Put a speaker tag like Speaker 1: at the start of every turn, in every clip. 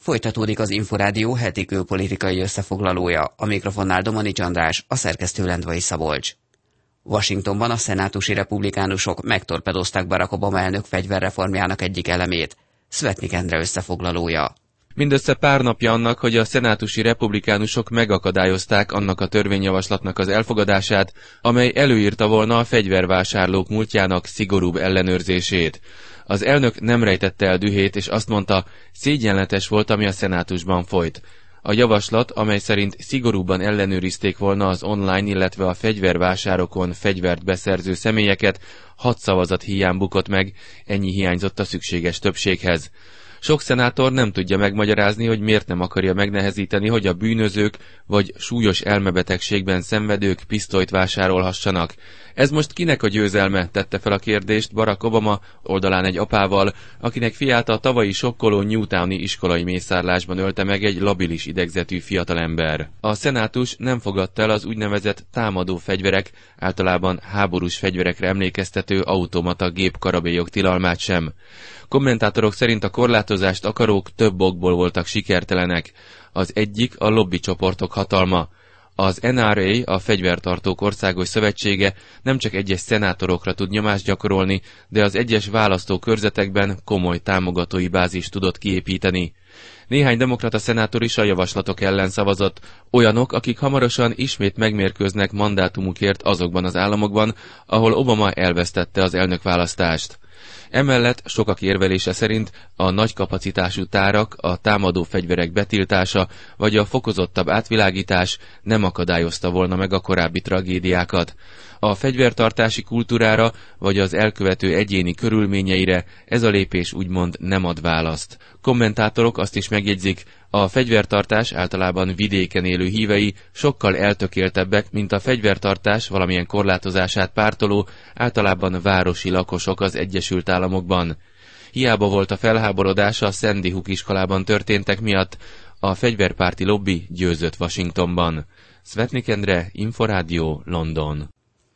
Speaker 1: Folytatódik az Inforádió heti külpolitikai összefoglalója, a mikrofonnál Domanics András, a szerkesztő Lendvai Szabolcs. Washingtonban a szenátusi republikánusok megtorpedozták Barack Obama elnök fegyverreformjának egyik elemét, Szvetnik Endre összefoglalója.
Speaker 2: Mindössze pár napja annak, hogy a szenátusi republikánusok megakadályozták annak a törvényjavaslatnak az elfogadását, amely előírta volna a fegyvervásárlók múltjának szigorúbb ellenőrzését. Az elnök nem rejtette el dühét, és azt mondta, szégyenletes volt, ami a szenátusban folyt. A javaslat, amely szerint szigorúbban ellenőrizték volna az online, illetve a fegyvervásárokon fegyvert beszerző személyeket, 6 szavazat hiány bukott meg, ennyi hiányzott a szükséges többséghez. Sok szenátor nem tudja megmagyarázni, hogy miért nem akarja megnehezíteni, hogy a bűnözők vagy súlyos elmebetegségben szenvedők pisztolyt vásárolhassanak. Ez most kinek a győzelme, tette fel a kérdést Barack Obama oldalán egy apával, akinek fiát a tavalyi sokkoló Newtowni iskolai mészárlásban ölte meg egy labilis idegzetű fiatalember. A szenátus nem fogadta el az úgynevezett támadó fegyverek, általában háborús fegyverekre emlékeztető automata gépkarabélyok tilalmát sem. Kommentátorok szerint a korlátozást akarók több okból voltak sikertelenek. Az egyik a lobbycsoportok hatalma. Az NRA, a Fegyvertartók Országos Szövetsége nem csak egyes szenátorokra tud nyomást gyakorolni, de az egyes választókörzetekben komoly támogatói bázist tudott kiépíteni. Néhány demokrata szenátor is a javaslatok ellen szavazott, olyanok, akik hamarosan ismét megmérkőznek mandátumukért azokban az államokban, ahol Obama elvesztette az elnökválasztást. Emellett sokak érvelése szerint a nagy kapacitású tárak, a támadó fegyverek betiltása vagy a fokozottabb átvilágítás nem akadályozta volna meg a korábbi tragédiákat. A fegyvertartási kultúrára vagy az elkövető egyéni körülményeire ez a lépés úgymond nem ad választ. Kommentátorok azt is megjegyzik, a fegyvertartás általában vidéken élő hívei sokkal eltökéltebbek, mint a fegyvertartás valamilyen korlátozását pártoló, általában városi lakosok az Egyesült Államokban. Hiába volt a felháborodás a Sandy Hook iskolában történtek miatt, a fegyverpárti lobby győzött Washingtonban. Szvetnik Endre, Inforádió, London.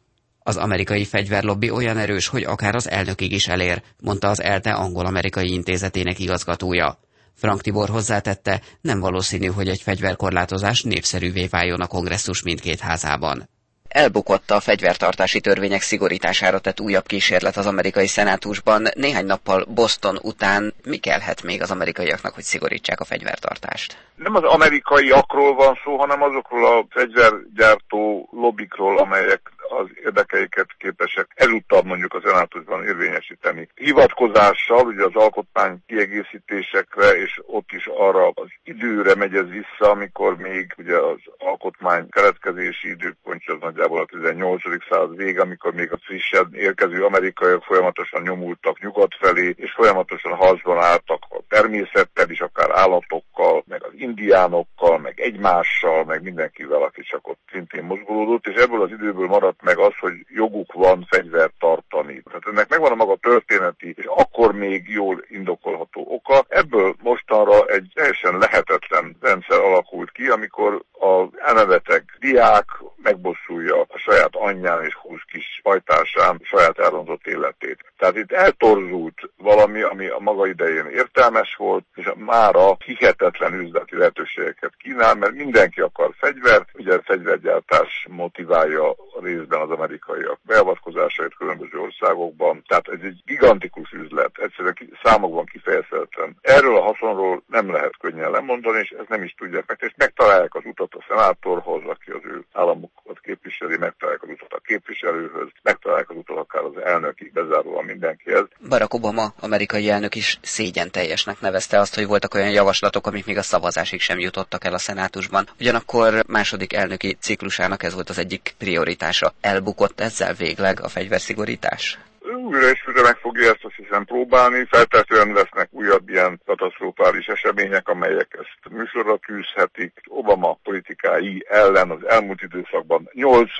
Speaker 1: Az amerikai fegyverlobby olyan erős, hogy akár az elnökig is elér, mondta az ELTE angol-amerikai intézetének igazgatója. Frank Tibor hozzátette, nem valószínű, hogy egy fegyverkorlátozás népszerűvé váljon a kongresszus mindkét házában. Elbukott a fegyvertartási törvények szigorítására tett újabb kísérlet az amerikai szenátusban. Néhány nappal Boston után mi kellhet még az amerikaiaknak, hogy szigorítsák a fegyvertartást?
Speaker 3: Nem az amerikaiakról van szó, hanem azokról a fegyvergyártó lobbikról, amelyek az érdekeiket képesek ezúttal mondjuk a szenátusban érvényesíteni. Hivatkozással ugye az alkotmány kiegészítésekre, és ott is arra az időre megy ez vissza, amikor még ugye az alkotmány keletkezési időpontja az nagyjából a 18. század vége, amikor még a frissen érkező amerikaiak folyamatosan nyomultak nyugat felé, és folyamatosan harcban álltak a természettel is, akár állatokkal, meg az indiánokkal, meg egymással, meg mindenkivel, aki csak ott szintén mozgolódott, és ebből az időből maradt meg az, hogy joguk van fegyvert tartani. Tehát ennek megvan a maga történeti, és akkor még jól indokolható oka. Ebből mostanra egy teljesen lehetetlen rendszer alakult ki, amikor az elmebeteg diák megbosszulja a saját anyján és 20 kis pajtásán saját elrontott életét. Tehát itt eltorzult valami, ami a maga idején értelmes volt, és mára hihetetlen üzleti lehetőségeket kínál, mert mindenki akar fegyvert, ugye fegyvergyártás motiválja részben az amerikaiak beavatkozásait különböző országokban. Tehát ez egy gigantikus üzlet, egyszerűen számokban kifejezhetetlen. Erről a haszonról nem lehet könnyen lemondani, és ezt nem is tudják meg, és megtalálják az utat a szenátorhoz, aki az ő államokat képviseli, megtalálják az utat a képviselőhöz, megtalálják az utat akár az elnökig, bezáróan mindenkihez.
Speaker 1: Barack Obama, amerikai elnök is szégyenteljesnek nevezte azt, hogy voltak olyan javaslatok, amik még a szavazásig sem jutottak el a szenátusban. Ugyanakkor második elnöki ciklusának ez volt az egyik prioritása. Elbukott ezzel végleg a fegyverszigorítás?
Speaker 3: Újra és újra meg fogja ezt azt hiszem próbálni, feltehetően lesznek újabb ilyen katasztrofális események, amelyek ezt műsorra tűzhetik. Obama politikái ellen az elmúlt időszakban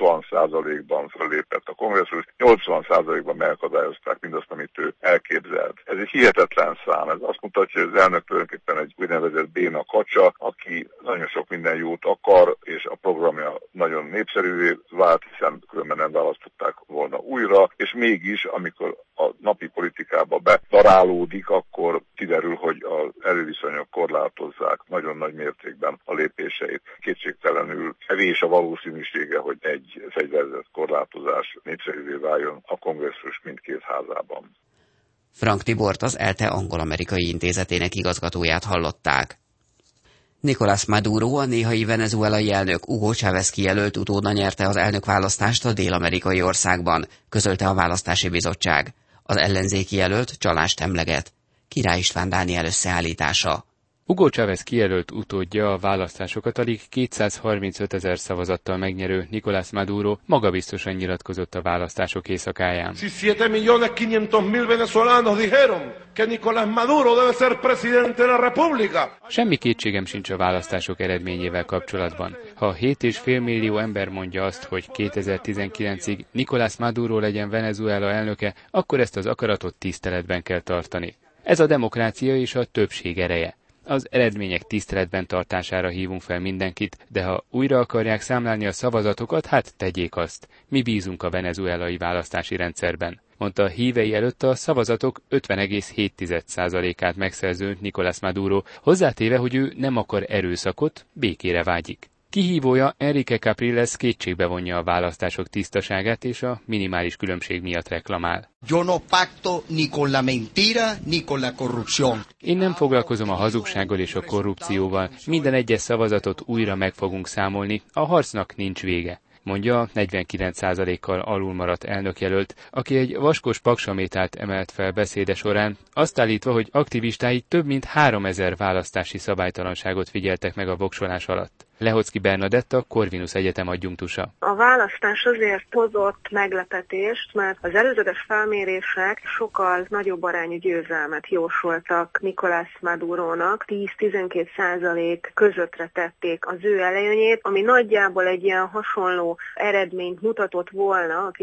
Speaker 3: 80%-ban fölépett a kongresszus, 80%-ban megakadályozták mindazt, amit ő elképzelt. Ez egy hihetetlen szám, ez azt mutatja, hogy az elnök tulajdonképpen egy úgynevezett béna kacsa, aki nagyon sok minden jót akar, és a programja nagyon népszerűvé vált, hiszen különben nem választották volna újra, és mégis, amikor a napi politikába bedarálódik, akkor kiderül, hogy az erőviszonyok korlátozzák nagyon nagy mértékben a lépéseit. Kétségtelenül kevés a valószínűsége, hogy egy fegyverzett korlátozás népszerűvé váljon a kongresszus mindkét házában.
Speaker 1: Frank Tibort, az ELTE angol-amerikai intézetének igazgatóját hallották. Nicolás Maduro, a néhai venezuelai elnök Hugo Chávez kijelölt utóda nyerte az elnökválasztást a dél-amerikai országban, közölte a választási bizottság. Az ellenzéki jelölt csalást emleget. Király István Dániel összeállítása.
Speaker 4: Hugo Chávez kijelölt utódja, a választásokat alig 235 000 szavazattal megnyerő Nicolás Maduro magabiztosan nyilatkozott a választások éjszakáján.
Speaker 5: Si 7.500.000 venezolanos dijeron que Nicolás Maduro debe ser presidente de la República.
Speaker 4: Semmi kétségem sincs a választások eredményével kapcsolatban. Ha 7,5 millió ember mondja azt, hogy 2019-ig Nicolás Maduro legyen Venezuela elnöke, akkor ezt az akaratot tiszteletben kell tartani. Ez a demokrácia és a többség ereje. Az eredmények tiszteletben tartására hívunk fel mindenkit, de ha újra akarják számlálni a szavazatokat, hát tegyék azt. Mi bízunk a venezuelai választási rendszerben, mondta a hívei előtt a szavazatok 50,7%-át megszerző Nicolás Maduro, hozzátéve, hogy ő nem akar erőszakot, békére vágyik. Kihívója Enrique Capriles kétségbe vonja a választások tisztaságát és a minimális különbség miatt reklamál.
Speaker 6: Yo no pacto ni con la mentira ni con la corrupción.
Speaker 4: Én nem foglalkozom a hazugsággal és a korrupcióval. Minden egyes szavazatot újra meg fogunk számolni, a harcnak nincs vége, mondja a 49%-kal alulmaradt elnökjelölt, aki egy vaskos paksamétát emelt fel beszéde során, azt állítva, hogy aktivistái több mint 3000 választási szabálytalanságot figyeltek meg a voksolás alatt. Lehocki Bernadett, a Corvinus Egyetem adjunktusa.
Speaker 7: A választás azért hozott meglepetést, mert az előzetes felmérések sokkal nagyobb arányú győzelmet jósoltak Nicolás Madurónak. 10-12% közöttre tették az ő előnyét, ami nagyjából egy ilyen hasonló eredményt mutatott volna a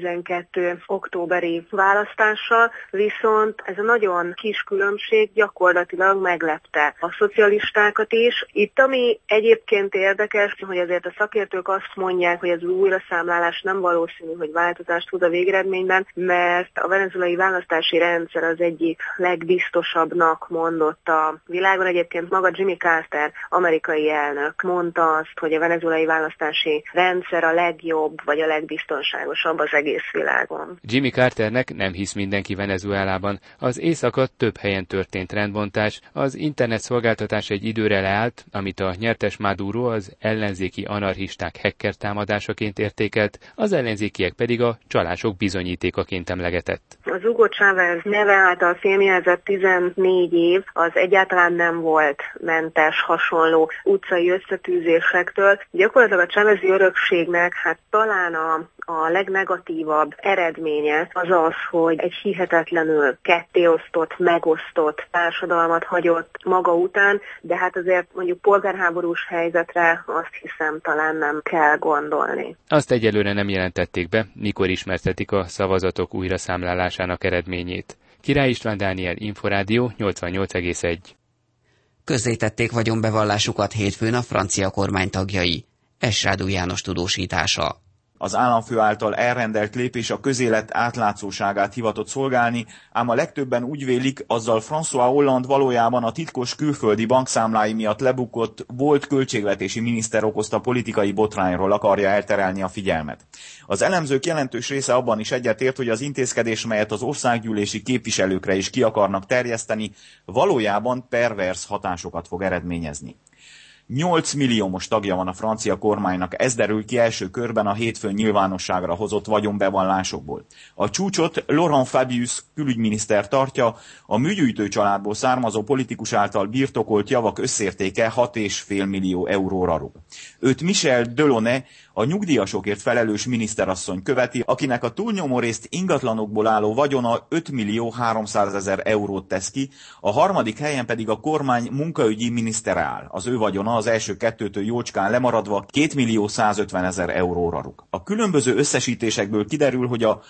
Speaker 7: 2012. októberi választással, viszont ez a nagyon kis különbség gyakorlatilag meglepte a szocialistákat is. Itt ami egyébként érdekes, hogy azért a szakértők azt mondják, hogy ez az újraszámlálás nem valószínű, hogy változást hoz a végeredményben, mert a venezuelai választási rendszer az egyik legbiztosabbnak mondott a világon. Egyébként maga Jimmy Carter, amerikai elnök mondta azt, hogy a venezuelai választási rendszer a legjobb vagy a legbiztonságosabb az egész világon.
Speaker 4: Jimmy Carternek nem hisz mindenki Venezuelában. Az éjszaka több helyen történt rendbontás, az internet szolgáltatás egy időre leállt, amit a nyertes Maduro az ellenzéki anarchisták hacker támadásaként értékelt, az ellenzékiek pedig a csalások bizonyítékaként emlegetett.
Speaker 7: Az Hugo Chávez neve által fémjelzett 14 év az egyáltalán nem volt mentes hasonló utcai összetűzésektől. Gyakorlatilag a Chávezi örökségnek hát talán a legnegatívabb eredménye az az, hogy egy hihetetlenül kettéosztott, megosztott társadalmat hagyott maga után, de hát azért mondjuk polgárháborús helyzetre azt hiszem talán nem kell gondolni.
Speaker 4: Azt egyelőre nem jelentették be, mikor ismertetik a szavazatok újraszámlálásának eredményét. Király István Dániel, Inforádió 88,1.
Speaker 1: Közzétették vagyonbevallásukat hétfőn a francia kormány tagjai. Esrádú János tudósítása.
Speaker 8: Az államfő által elrendelt lépés a közélet átlátszóságát hivatott szolgálni, ám a legtöbben úgy vélik, azzal François Hollande valójában a titkos külföldi bankszámlái miatt lebukott volt költségvetési miniszter okozta politikai botrányról akarja elterelni a figyelmet. Az elemzők jelentős része abban is egyetért, hogy az intézkedés, melyet az országgyűlési képviselőkre is ki akarnak terjeszteni, valójában pervers hatásokat fog eredményezni. 8 milliómos tagja van a francia kormánynak, ez derül ki első körben a hétfőn nyilvánosságra hozott vagyonbevallásokból. A csúcsot Laurent Fabius külügyminiszter tartja, a műgyűjtő családból származó politikus által birtokolt javak összértéke 6,5 millió euróra rúg. Őt Michel Delaunay, a nyugdíjasokért felelős miniszterasszony követi, akinek a túlnyomórészt ingatlanokból álló vagyona 5.300.000 eurót tesz ki, a harmadik helyen pedig a kormány munkaügyi minisztere áll. Az ő vagyona az első kettőtől jócskán lemaradva 2.150.000 euróra rúg. A különböző összesítésekből kiderül, hogy a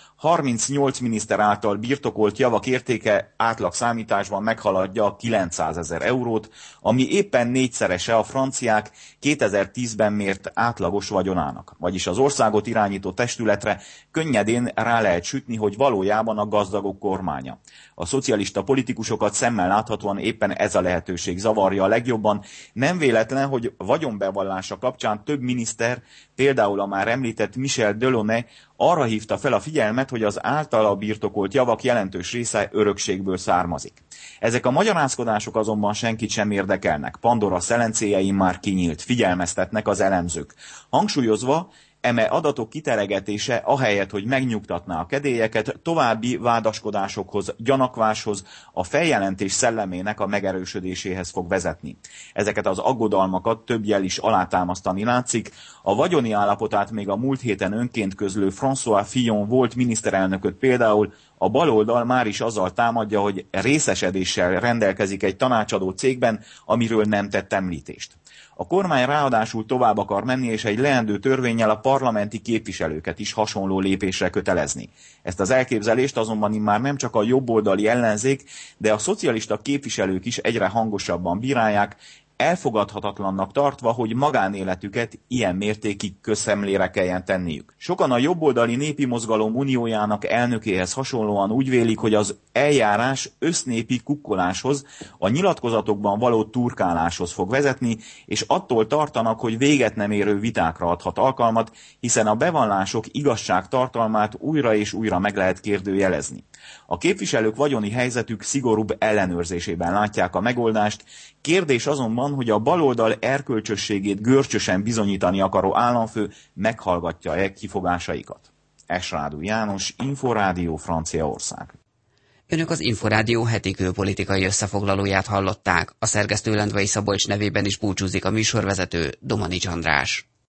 Speaker 8: 38 miniszter által birtokolt javak értéke átlag számításban meghaladja a 900.000 eurót, ami éppen négyszerese a franciák 2010-ben mért átlagos vagyonának. Vagyis az országot irányító testületre könnyedén rá lehet sütni, hogy valójában a gazdagok kormánya. A szocialista politikusokat szemmel láthatóan éppen ez a lehetőség zavarja a legjobban. Nem véletlen, hogy vagyonbevallása kapcsán több miniszter, például a már említett Michel Delaunay arra hívta fel a figyelmet, hogy az általa birtokolt javak jelentős része örökségből származik. Ezek a magyarázkodások azonban senkit sem érdekelnek. Pandora szelencéjein már kinyílt, figyelmeztetnek az elemzők. Hangsúlyozva, eme adatok kiteregetése ahelyett, hogy megnyugtatná a kedélyeket, további vádaskodásokhoz, gyanakváshoz, a feljelentés szellemének a megerősödéséhez fog vezetni. Ezeket az aggodalmakat több jel is alátámasztani látszik. A vagyoni állapotát még a múlt héten önként közlő François Fillon volt miniszterelnököt például a baloldal már is azzal támadja, hogy részesedéssel rendelkezik egy tanácsadó cégben, amiről nem tett említést. A kormány ráadásul tovább akar menni, és egy leendő törvénnyel a parlamenti képviselőket is hasonló lépésre kötelezni. Ezt az elképzelést azonban immár nem csak a jobboldali ellenzék, de a szocialista képviselők is egyre hangosabban bírálják, elfogadhatatlannak tartva, hogy magánéletüket ilyen mértékig közszemlére kelljen tenniük. Sokan a jobboldali népi mozgalom uniójának elnökéhez hasonlóan úgy vélik, hogy az eljárás össznépi kukkoláshoz, a nyilatkozatokban való turkáláshoz fog vezetni, és attól tartanak, hogy véget nem érő vitákra adhat alkalmat, hiszen a bevallások igazságtartalmát újra és újra meg lehet kérdőjelezni. A képviselők vagyoni helyzetük szigorúbb ellenőrzésében látják a megoldást, kérdés azonban, hogy a baloldal erkölcsösségét görcsösen bizonyítani akaró államfő meghallgatja-e kifogásaikat. Esrádú János, Inforádió, Franciaország.
Speaker 1: Önök az Inforádió heti külpolitikai összefoglalóját hallották. A szerkesztő Lendvai Szabolcs nevében is búcsúzik a műsorvezető, Domanics András.